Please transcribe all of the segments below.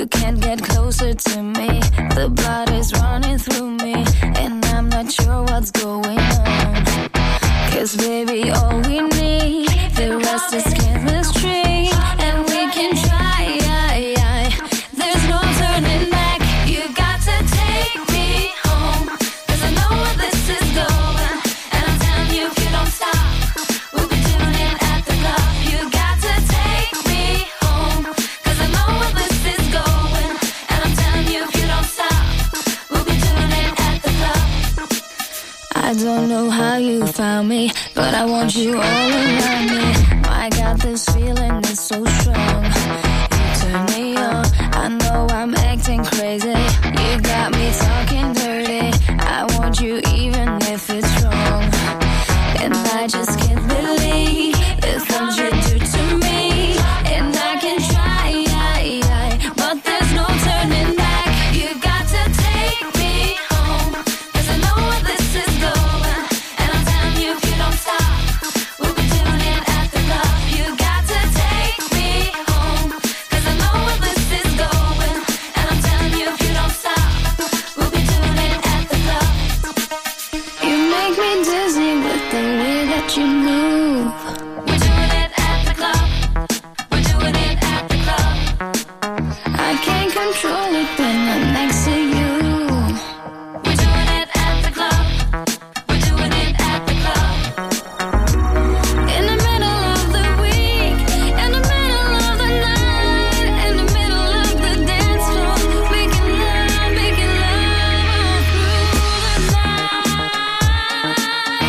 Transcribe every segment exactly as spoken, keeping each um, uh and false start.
You can't get closer to me. The blood is running through me, and I'm not sure what's going on. Cause baby, all we need, the rest is chemistry, and we can try. There's no turning back. You got to take me home, cause I know where this is going, and I'm telling you, if you don't stop, we'll be doing it at the club. You got to take me home, cause I know where this is going, and I'm telling you, if you don't stop, we'll be doing it at the club. I don't know how you found me, but I want you all around me. My God, this feeling is so strong. You turn me on. I know I'm acting crazy. You got me talking dirty. I want you even if it's wrong. And I just can't believe the things you do to me. And I can try, but there's no turning back. You got to take me home, cause I know where this is going, and I'm telling you, if you don't stop, we'll be doing it at the club. You got to take me home, cause I know where this is going, and I'm telling you, if you don't stop, we'll be doing it at the club. You make me dizzy with the way that you move. We're doing it at the club. We're doing it at the club. I can't control it when I'm next to you. We're doing it at the club. We're doing it at the club. In the middle of the week, in the middle of the night, in the middle of the dance floor, making love, making love through the night.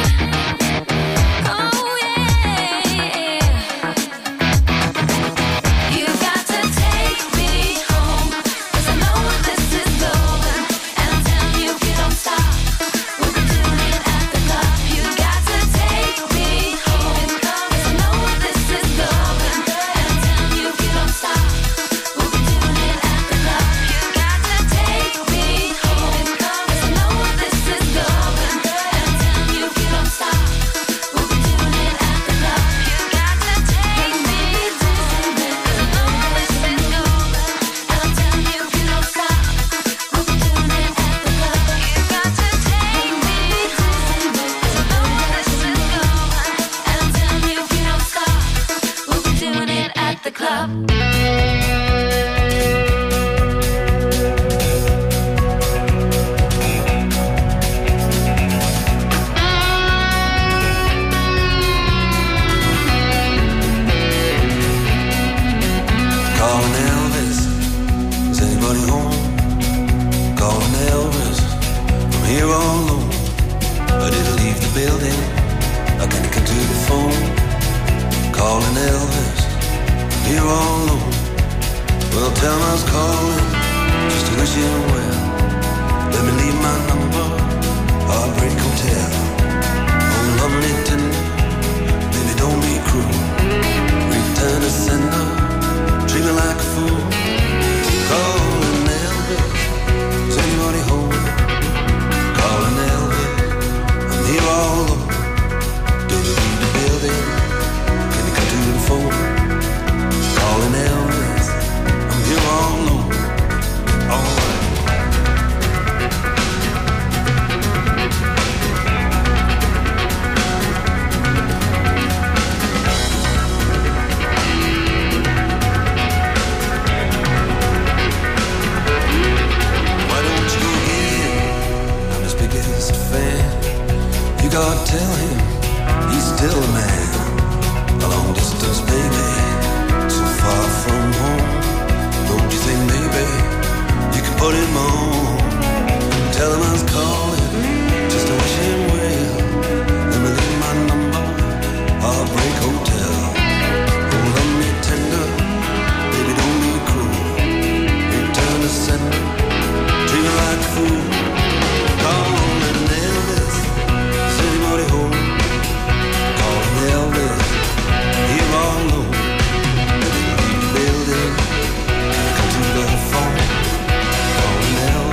Oh yeah. You got to take me home, cause I know where this is going, and I'm telling you, if you don't stop, we'll be doing it at the club. You got to take me home, cause I know where this is going, and I'm telling you, if you don't stop, we'll be doing it at the club. You got to take me home, cause I know where this is going, and I'm telling you, if you don't stop, we'll be doing it at the club. You got to take me home, cause I know where this is going, and I'm telling you, if you don't stop, we'll be doing it at the club. You got to take me home, cause I know where this is going, and I'm telling you, if you don't stop, we'll be doing it at the club. Calling Elvis, is anybody home? Calling Elvis, I'm here all alone. I didn't leave the building, I can't get to the phone. Calling Elvis, I'm here all alone. Well, tell him I was calling, just to wish him well. Let me leave my number, Heartbreak Hotel. Oh, lovely tender, baby, don't be cruel. Return to sender, treat me like a fool. Calling Elvis, is anybody home? Calling Elvis, I'm here all alone. Do you leave the building? Can you come to the phone? Calling Elvis, I'm here all alone. All right. Why don't you go get him? I'm his biggest fan. You gotta tell him he's still a man. A long distance baby, so far from home. Don't you think maybe you could put him on? Tell him I was calling, just to wish him well. Let me leave my number, Heartbreak Hotel. Oh, love me tender, baby, don't be cruel. Return to sender, treat me like a fool. Calling Elvis, is anybody home? Calling Elvis, here all alone. Leave the building, come to the phone. Calling Elvis.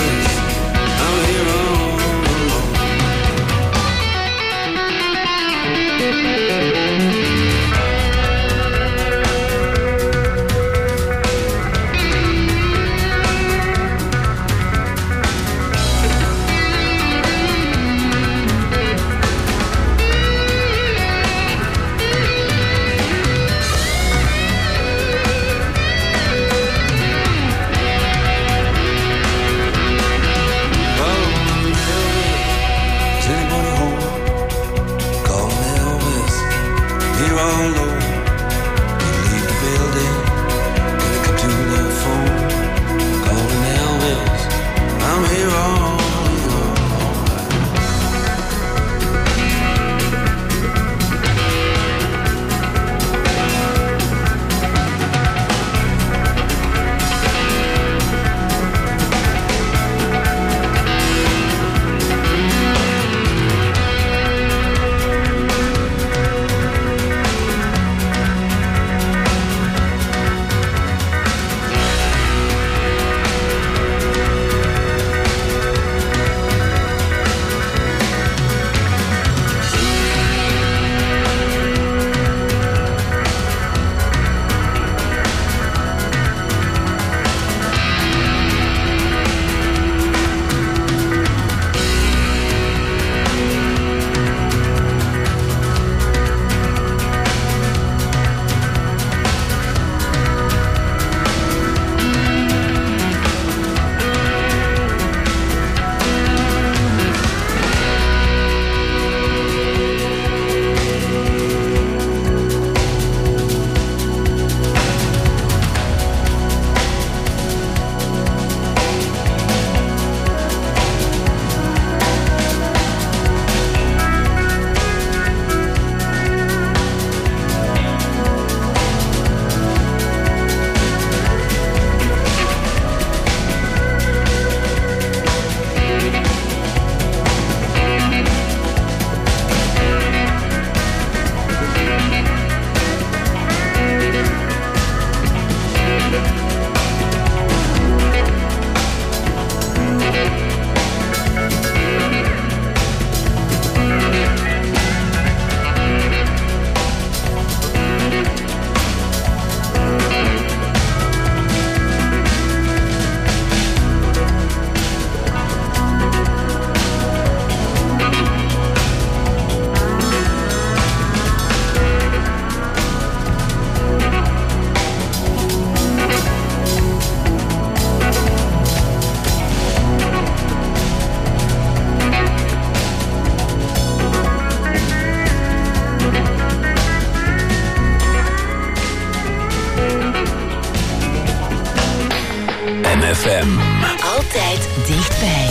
F M. Altijd dichtbij.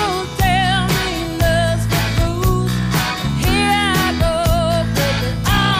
Here I go, breaking all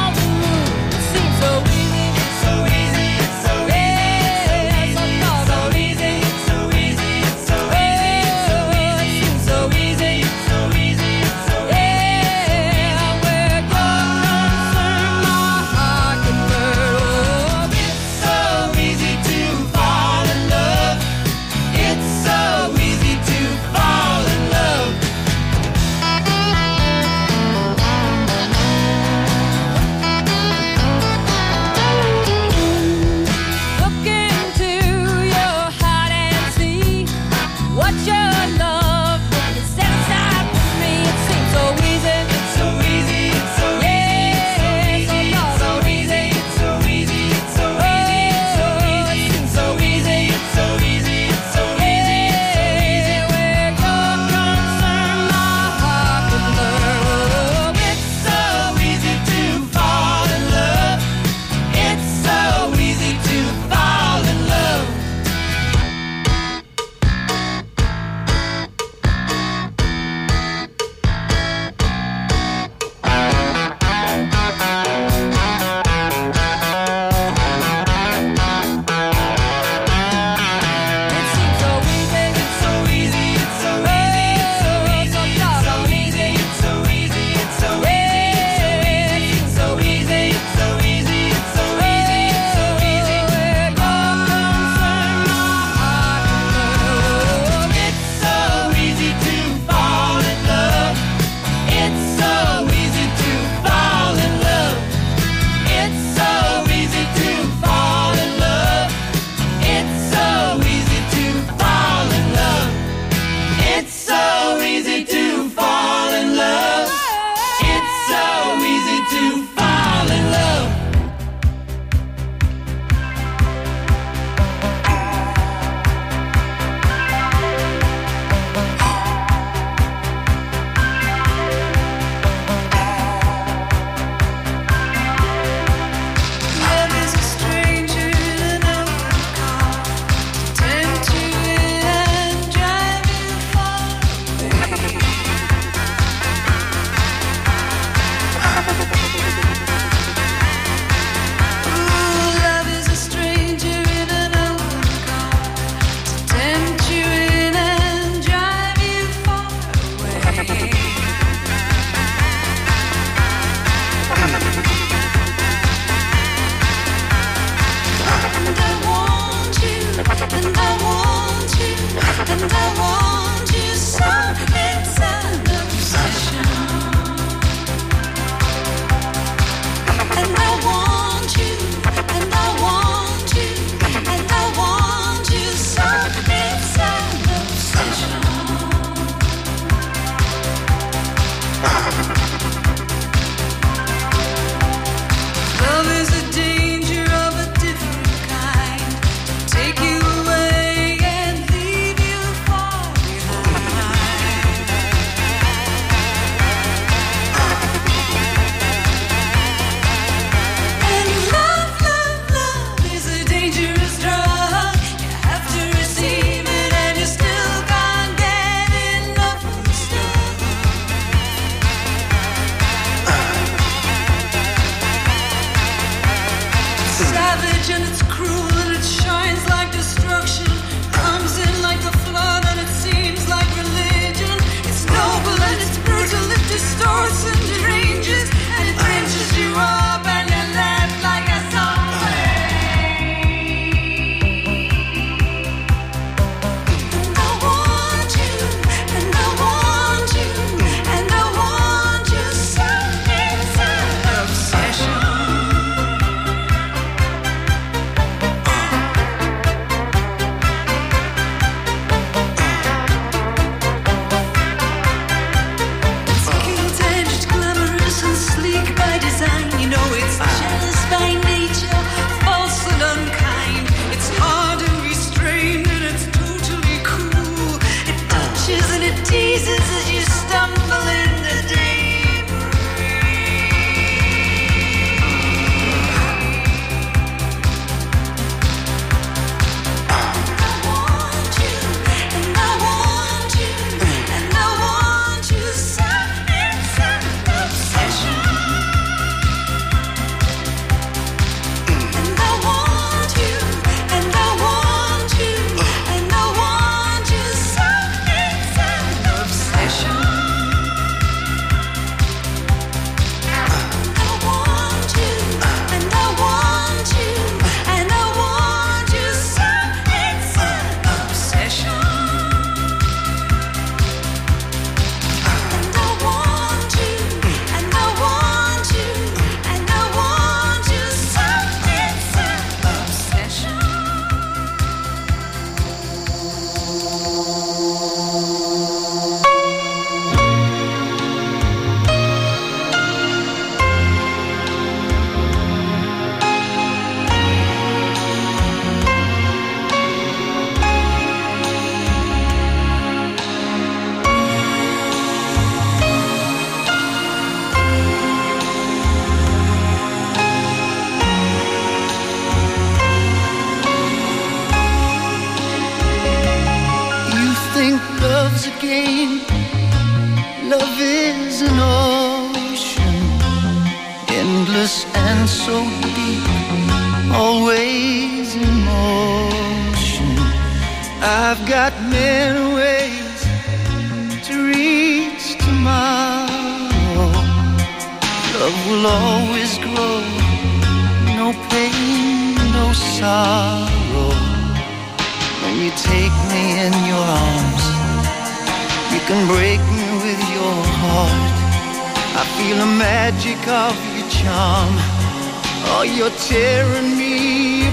endless and so deep, always in motion. I've got many ways to reach tomorrow. Love will always grow, no pain, no sorrow. When you take me in your arms, you can break me with your heart. I feel the magic of your charm. Oh, you're tearing me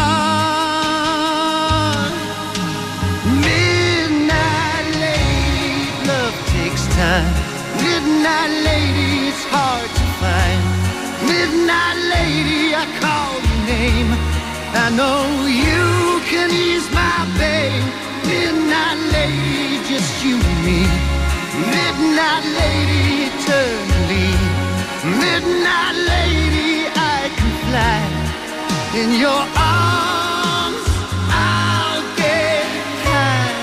apart. Midnight lady, love takes time. Midnight lady, it's hard to find. Midnight lady, I call your name. I know you can ease my pain. Midnight lady, just you and me. Midnight lady, eternally. Midnight lady, I can fly. In your arms, I'll get high.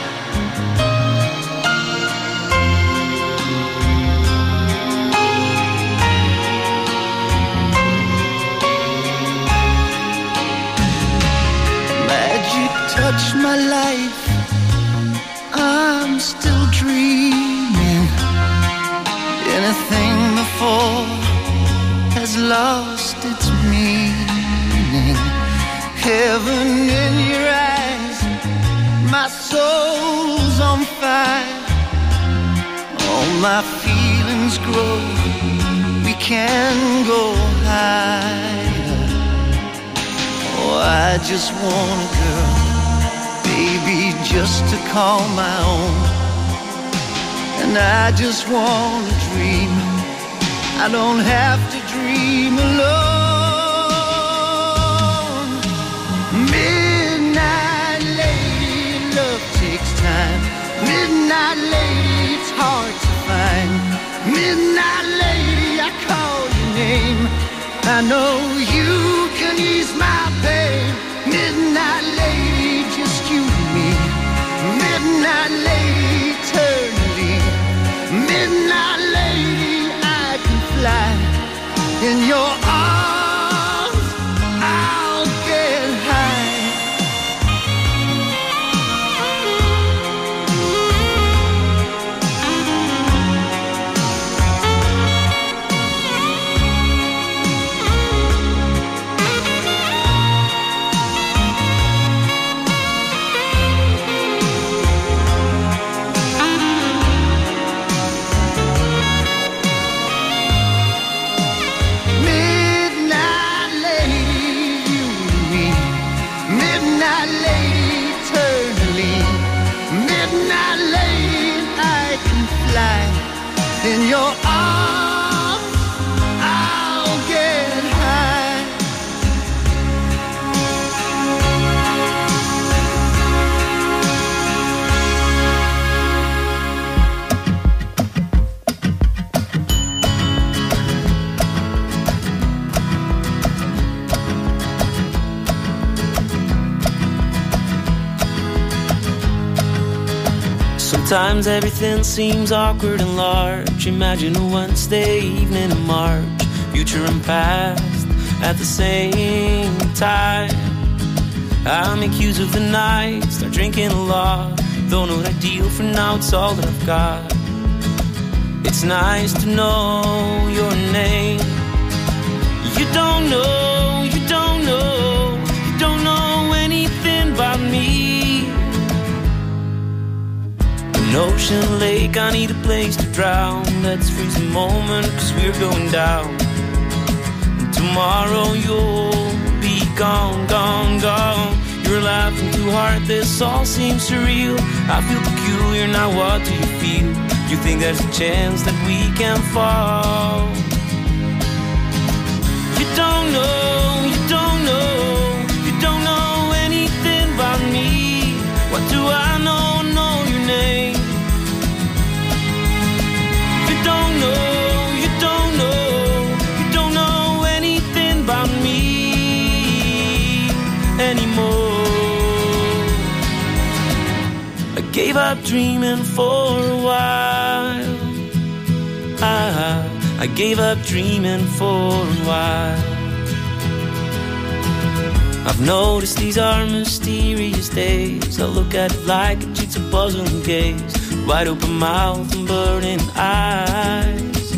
Magic touched my life, I'm still dreaming. Anything before has lost its meaning. Heaven in your eyes, my soul's on fire. All my feelings grow, we can go higher. Oh, I just want a girl, baby, just to call my own. And I just want to dream, I don't have to dream alone. Midnight lady, love takes time. Midnight lady, it's hard to find. Midnight lady, I call your name. I know you can ease my pain. Midnight lady, just you and me. Midnight lady, eternally. Midnight lady, I can fly. In your arms, I'll get high. In your arms, I'll get high. Sometimes everything seems awkward and large. Imagine a Wednesday evening in March, future and past at the same time. I make use of the night, start drinking a lot. Though not ideal for now, it's all that I've got. It's nice to know your name. You don't know, you don't know, you don't know anything about me. An ocean lake, I need a place to drown. Let's freeze a moment, cause we're going down. And tomorrow you'll be gone, gone, gone. You're laughing too hard, this all seems surreal. I feel peculiar, now what do you feel? You think there's a chance that we can fall? You don't know, you don't know, you don't know anything about me. What do I know, know your name? You don't know, you don't know, you don't know anything about me anymore. I gave up dreaming for a while. I, I gave up dreaming for a while. I've noticed these are mysterious days. I look at it like a jigsaw puzzle and gaze, wide open mouth and burning eyes.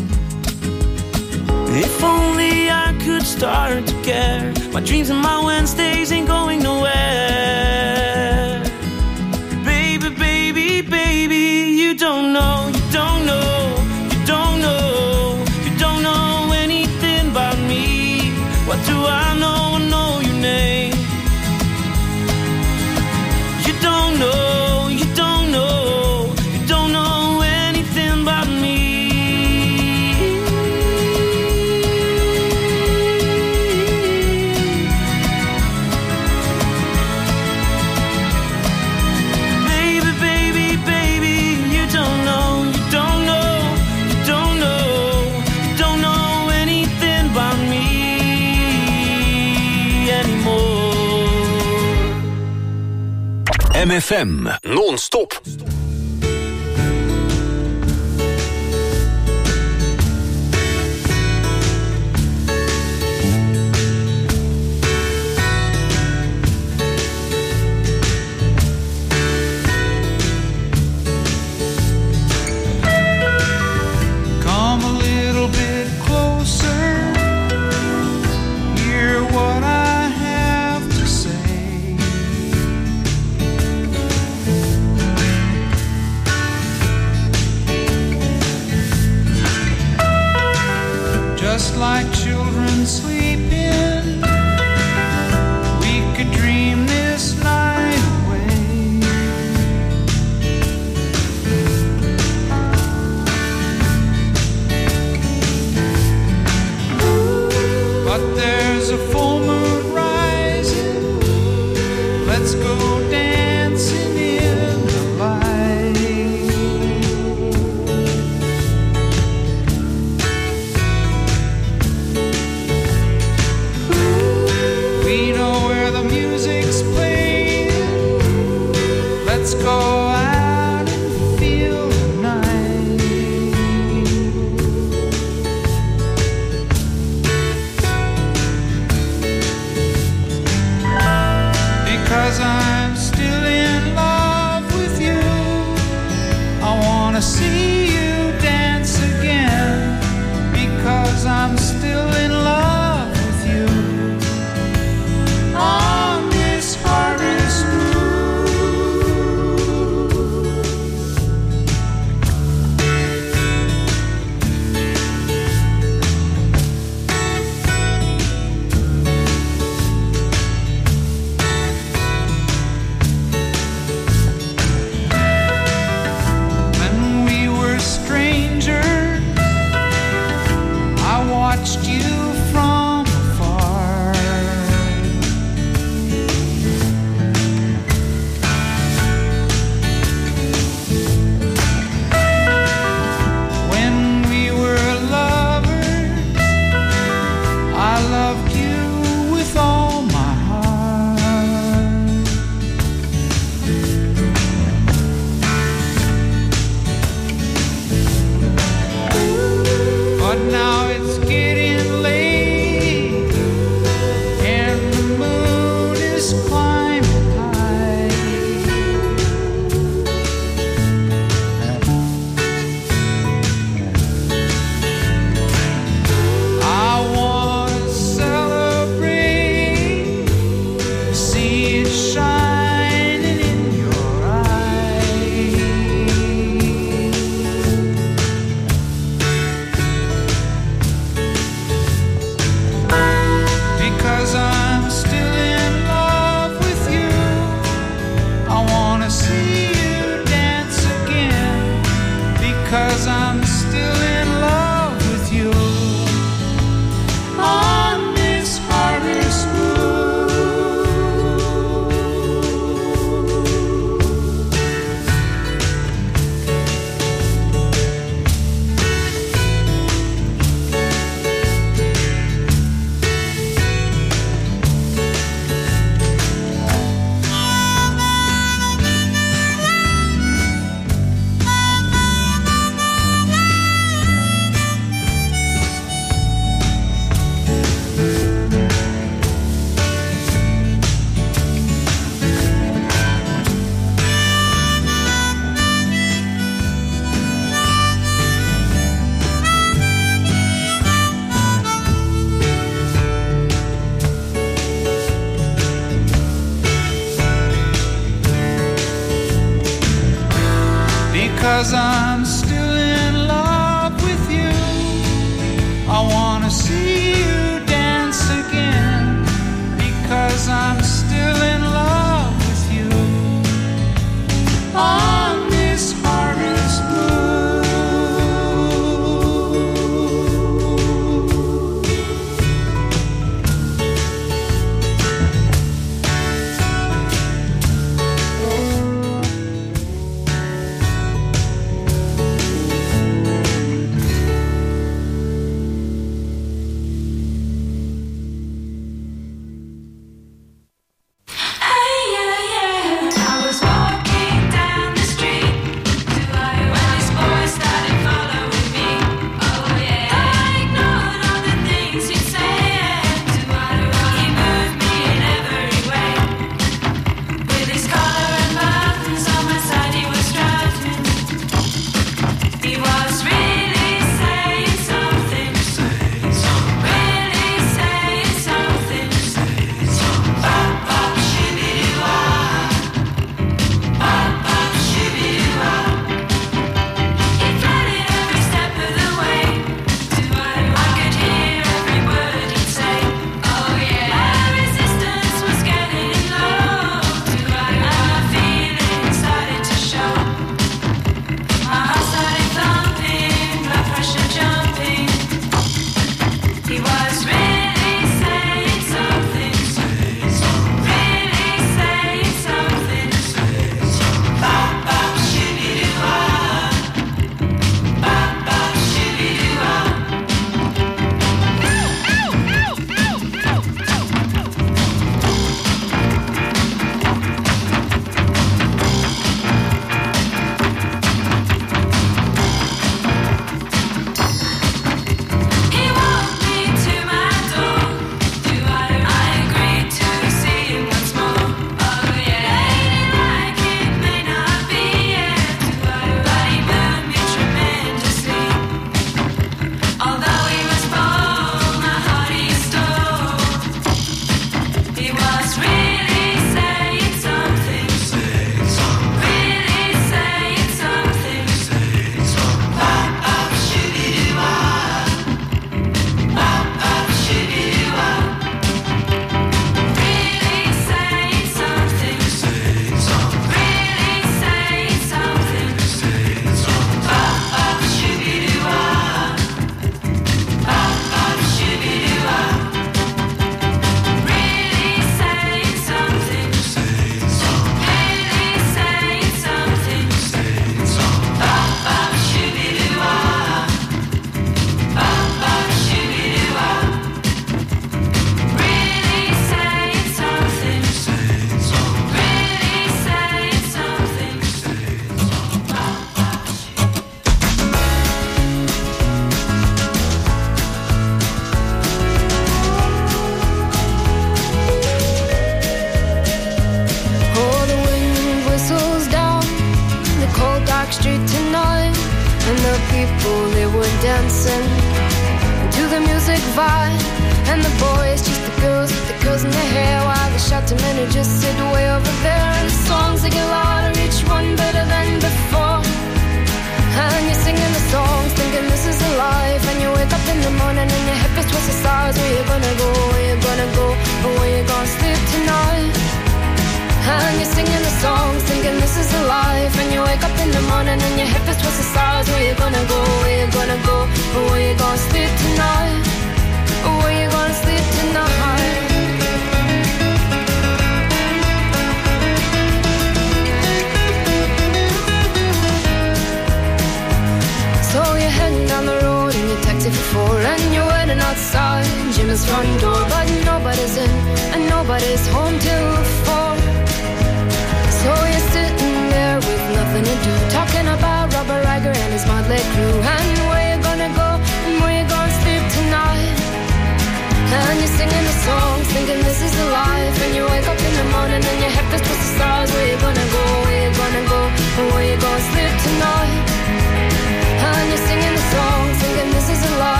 If only I could start to care. My dreams and my Wednesdays ain't going nowhere. Baby, baby, baby, you don't know, you don't know, you don't know, you don't know anything about me. What do I know? I know your name. You don't know, you don't know, you don't know anything about me. Baby, baby, baby, you don't know, you don't know, you don't know, you don't know anything about me anymore. M F M non-stop. Come a little bit closer, hear what I have to say. Just like children sleeping, we could dream this night away. But there's a full moon rising, let's go dancing in the light. We know where the music's playing, let's go out and feel the night. Because I'm still in love with you, I wanna see you dance again. Because I'm still in love with you, on this harvest moon. When we were strangers, I watched you from afar. When we were lovers, I loved you with all my heart. But now it's getting late, and the moon is climbing high. I wanna celebrate, see it shining in your eyes. because I'm still in love with you. I wanna see you dance again because I'm still in love with you. On this harvest moon.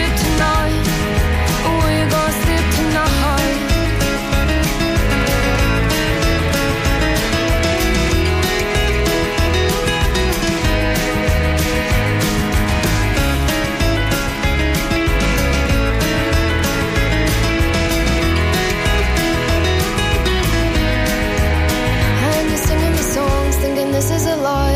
Where you gonna sleep tonight?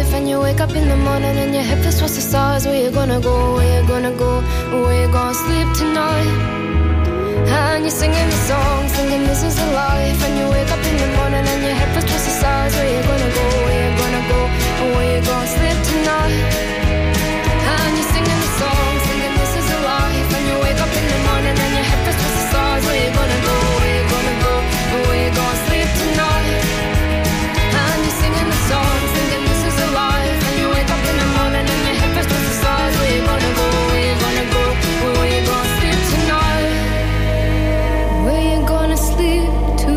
life and you wake up in the morning and your head feels towards the stars. Where you gonna go, where you gonna go, where you gonna sleep tonight? And you're singing the song, thinking this is a life. And you wake up in the morning and your head feels towards the stars. Where you gonna go, where you gonna go, where you gonna sleep tonight? And you're singing the song, thinking this is a life. And you wake up in the morning and your head feels towards the stars. Where you gonna go, where you gonna go, where you gonna sleep tonight? And you're singing the song, thinking this is a life. And you wake up in the morning and your head feels towards the stars. Where you gonna go, where you gonna go, where you gonna sleep tonight? Where you gonna sleep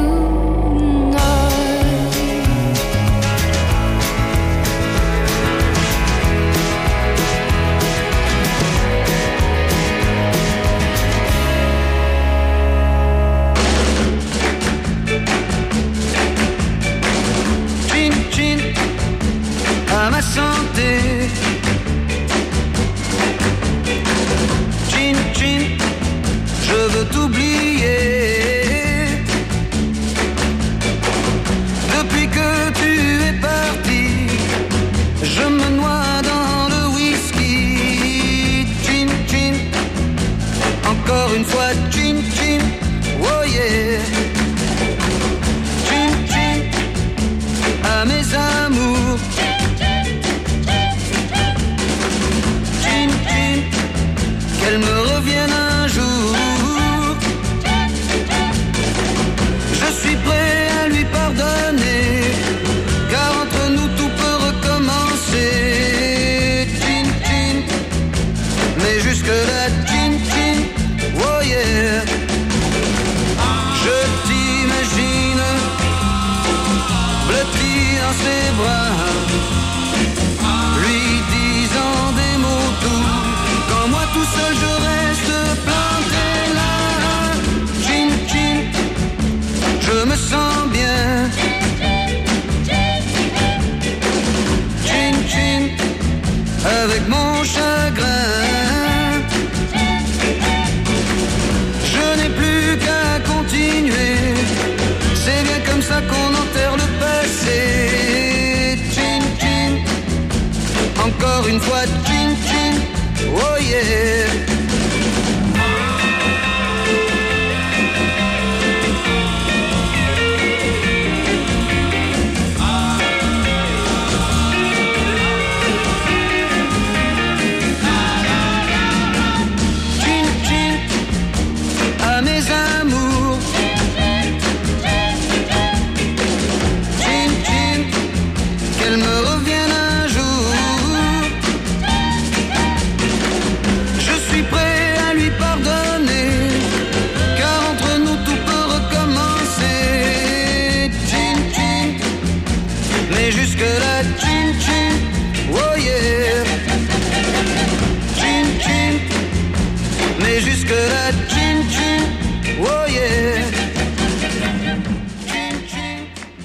à ma santé. Chin chin, je veux t'oublier. Depuis que tu es parti, je me noie dans le whisky. Chin chin, encore une fois chin chin, oh yeah. Chin chin, à mes amours. Qu'elle me revienne un jour. Je suis prêt à lui pardonner, car entre nous tout peut recommencer. Chin chin, mais jusque là chin chin, oh yeah. Je t'imagine blotti dans ses bras, lui disant des mots doux. Moi tout seul je reste planté là. Chin chin, je me sens bien. Chin chin, avec mon chagrin. Je n'ai plus qu'à continuer. C'est bien comme ça qu'on enterre le passé. Chin chin, encore une fois chin chin, oh yeah. Chin chin, à mes amours. Chin chin, qu'elle me revienne un jour. Je suis prêt à lui pardonner, car entre nous tout peut recommencer. Chin chin, mais jusque là chin chin, oh yeah. Chin chin, mais jusque là chin chin, oh yeah. Chin chin.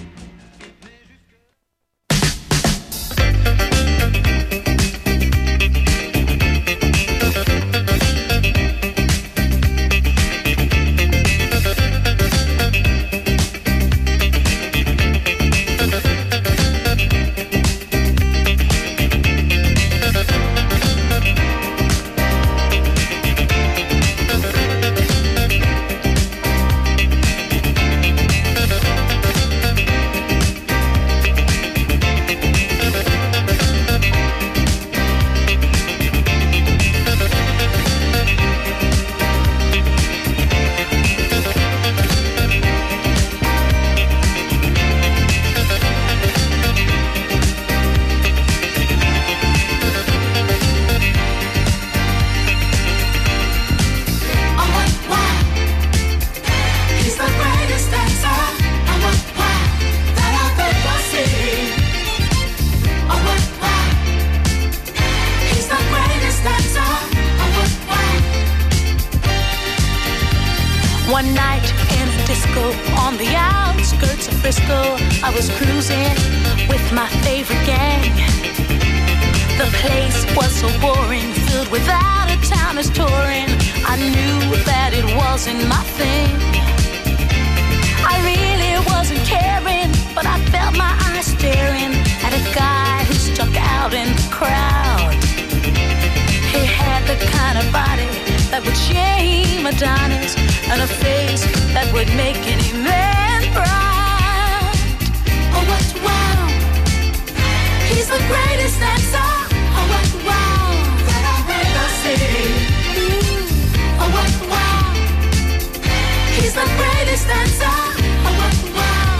One night in a disco on the outskirts of Frisco, I was cruising with my favorite gang. The place was so boring, filled with out-of-towners touring. I knew that it wasn't my thing. I really wasn't caring, but I felt my eyes staring at a guy who stuck that would shame Adonis, and a face that would make any man proud. Oh, what wow! He's the greatest dancer. Oh, what wow! That I've ever seen. Mm. Oh, what wow! He's the greatest dancer. Oh, what wow!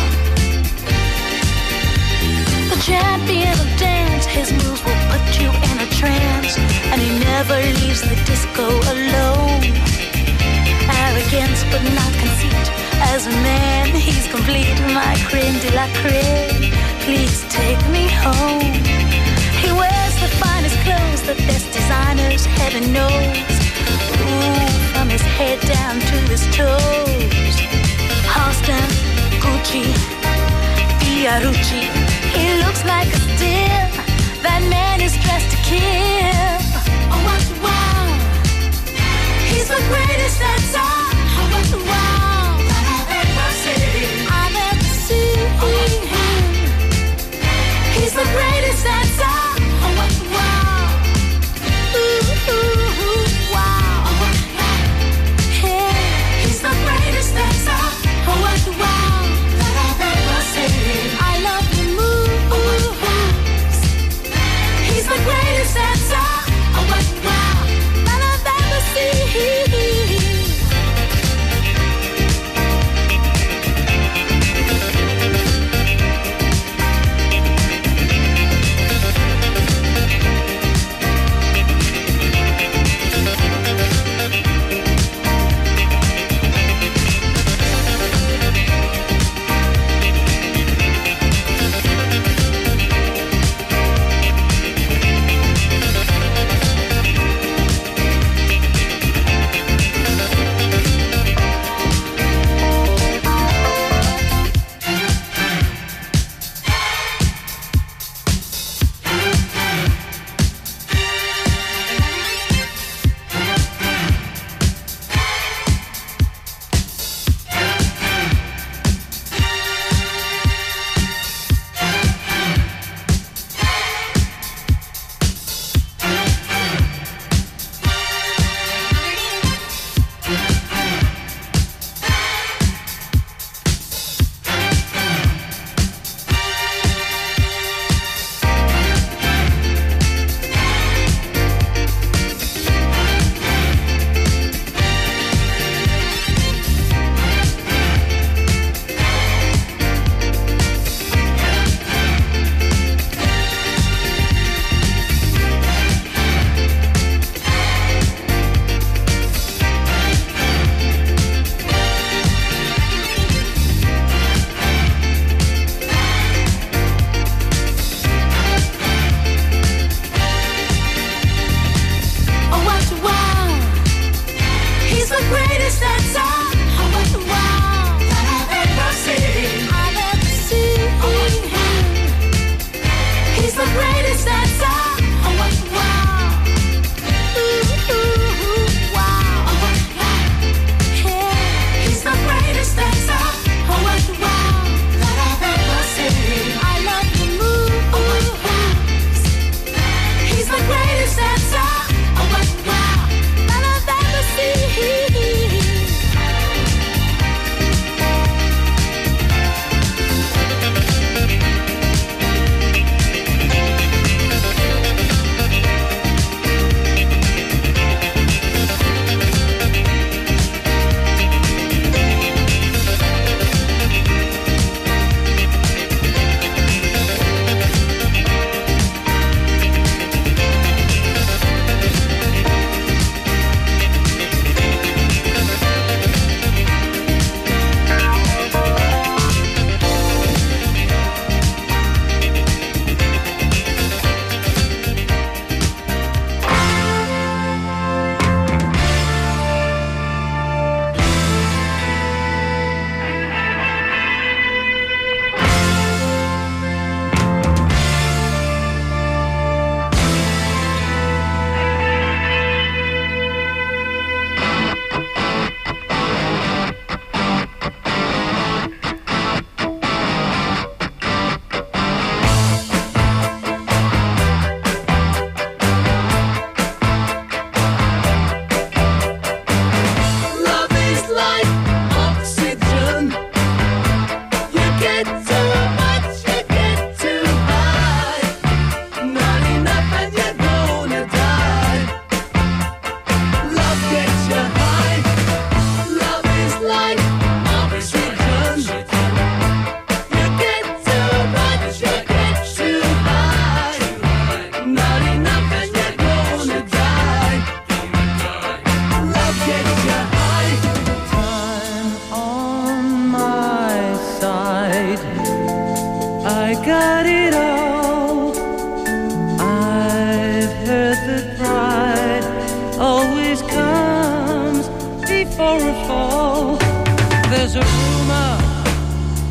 The champion of dance, his moves will put you in a trance, and he never leaves the disco alone. Arrogance but not conceit, as a man he's complete. My creme de la creme, please take me home. He wears the finest clothes, the best designers, heaven knows. Ooh, from his head down to his toes. Halston, Gucci, Fiorucci, he looks like a steal. That man is dressed to kill. Oh, what wow! He's the greatest dancer. Oh, what wow! That I've ever seen. I've ever seen. Oh, he's the greatest dancer. Oh, what wow! Ooh, ooh, ooh, wow! Oh, what wow! Yeah, he's the greatest dancer. Oh, what wow! That I've ever seen. I love the moves. He's the greatest dancer. Oh, what wow! That I've ever seen.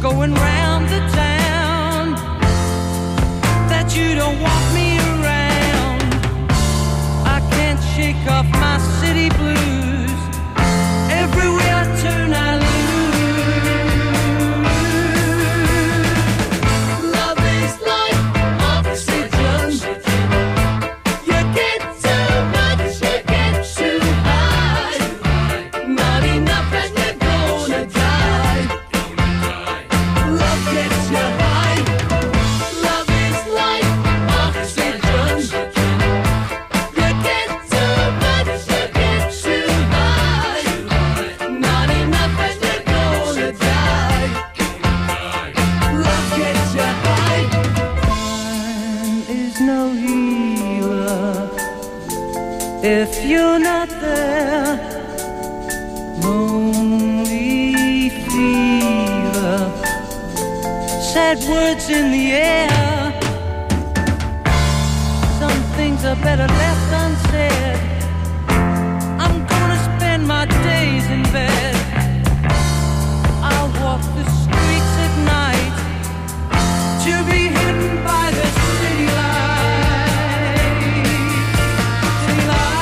going round the town, that you don't walk me around. I can't shake off my city blues. Everywhere I turn I lose. Love is like oxygen. You get too much, you get too high. Not enough and you're gonna die. Love gets you high. Love is like oxygen. You get too much, you get too high. Not enough and you're gonna die. Love gets you high. Time is no healer if you're not there. Lonely fever, sad words in the air. Some things are better left unsaid. I'm gonna spend my days in bed. I'll walk the streets at night to be hidden by the city lights. City lights.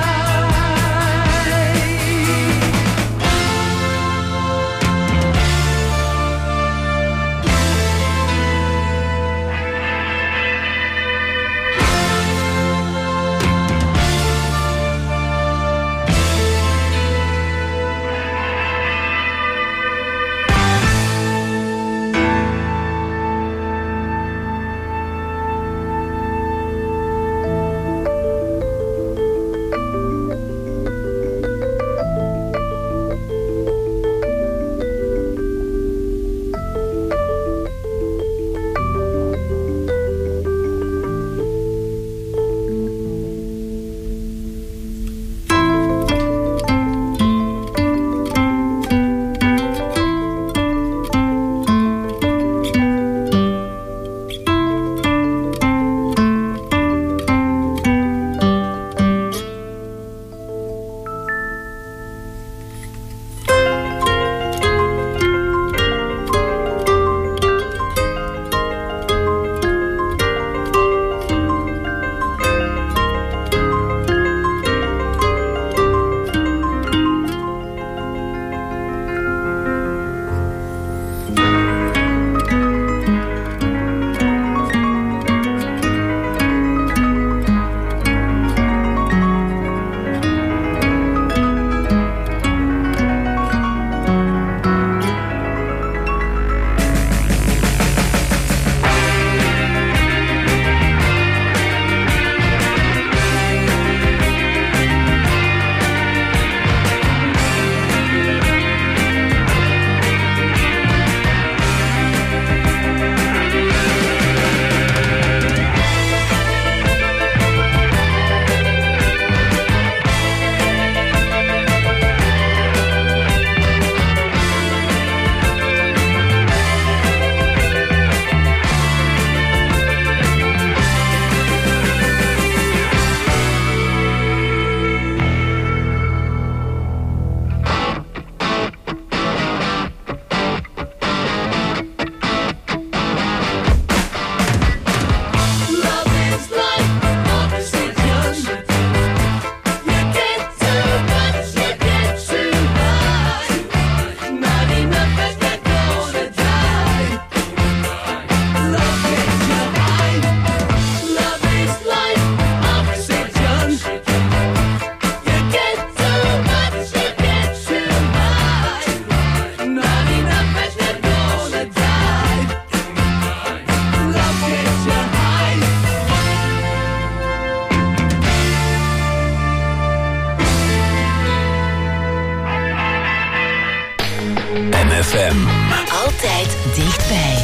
M F M. Altijd dichtbij.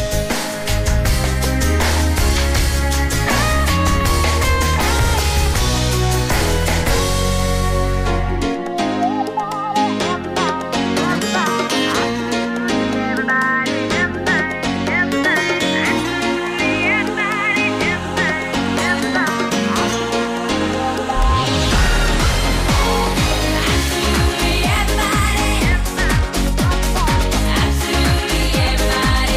Absolutely everybody.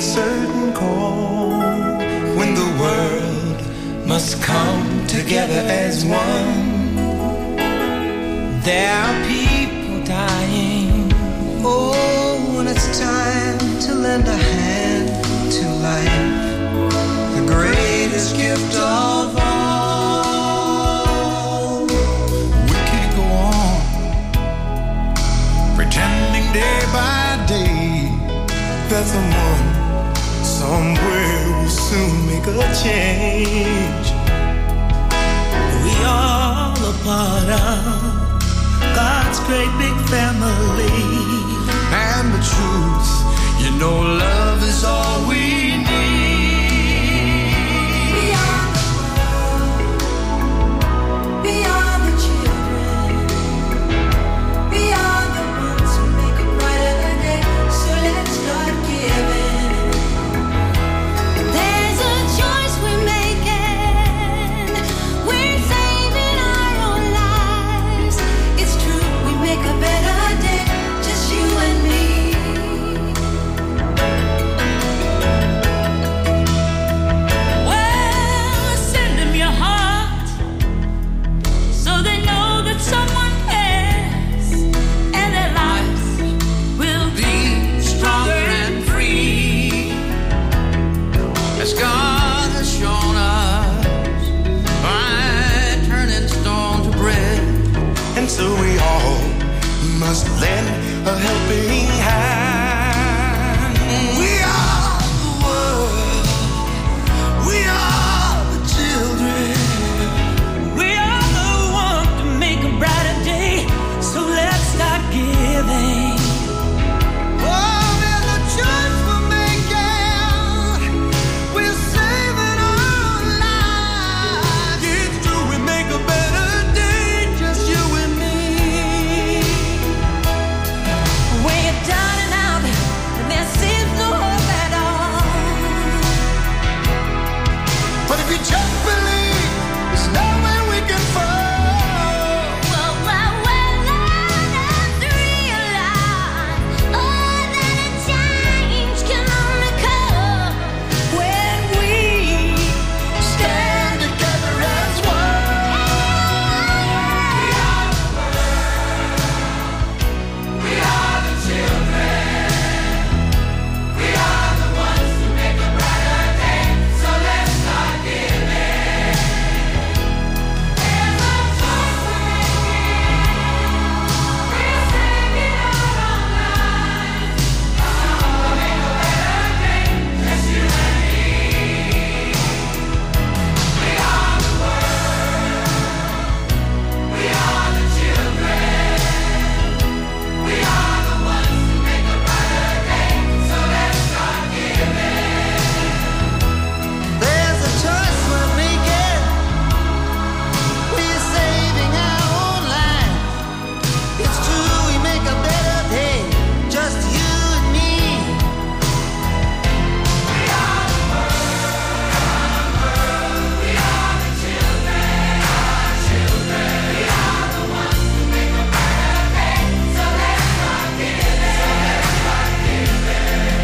certain call when the world must come together as one. There are people dying. Oh, when it's time to lend a hand to life, the greatest gift of all. We can't go on pretending day by day that someone somewhere will soon make a change. We all a part of God's great big family. And the truth, you know, love is all we need. We are the world, we are the children, we are the ones who make a brighter day, so let's start giving. There's a choice we're making, we're saving our own lives. It's true, we make a better day, just you and me. Well, send them your heart, so they know that someone cares, and their lives will be stronger and free, as God has shown us by turning stone to bread. And so we all must lend a helping hand. We are the world, we are the children, we are the ones to make a brighter day, so let's start giving. Oh, there's a choice we're making, we're saving our lives. It's true, we make a better day, just you and me. When you're down and out, and there seems no hope at all. But if you just believe, there's nowhere we can fall. Well, well, well, let's realize, oh, that a change can only come when we stand together as one. We are the children, we are the ones who make a brighter day, so let's start giving. There's a choice we're making, we're saving our own lives, so we'll make a better day, just you and me. We are the world, we are the children, we are the ones who make a brighter day, so let's start giving. There's a choice we're making, we're saving our own lives. It's true, we make a better day, just you and me. We are the world, we are the children, our children, we are the ones who make a brighter day, so let's start giving. Let's start giving.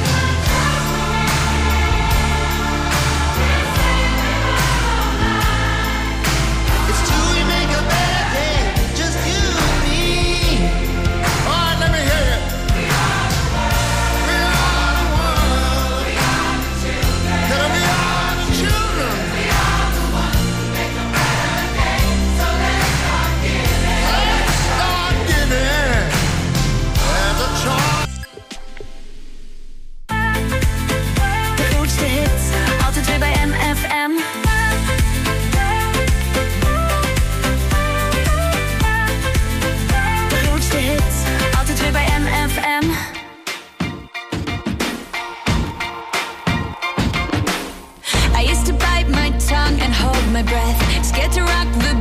It's true, we make a better day, just you and me. All right, let me hear you. We are the world, we are the world, we are the children, we are the children, we are the ones who make a better day, so let's start giving. Let's start giving. There's a choice. De grootste hits, altijd weer bij M F M. De grootste hits, altijd weer bij M F M. I used to bite my tongue and hold my breath, scared to rock the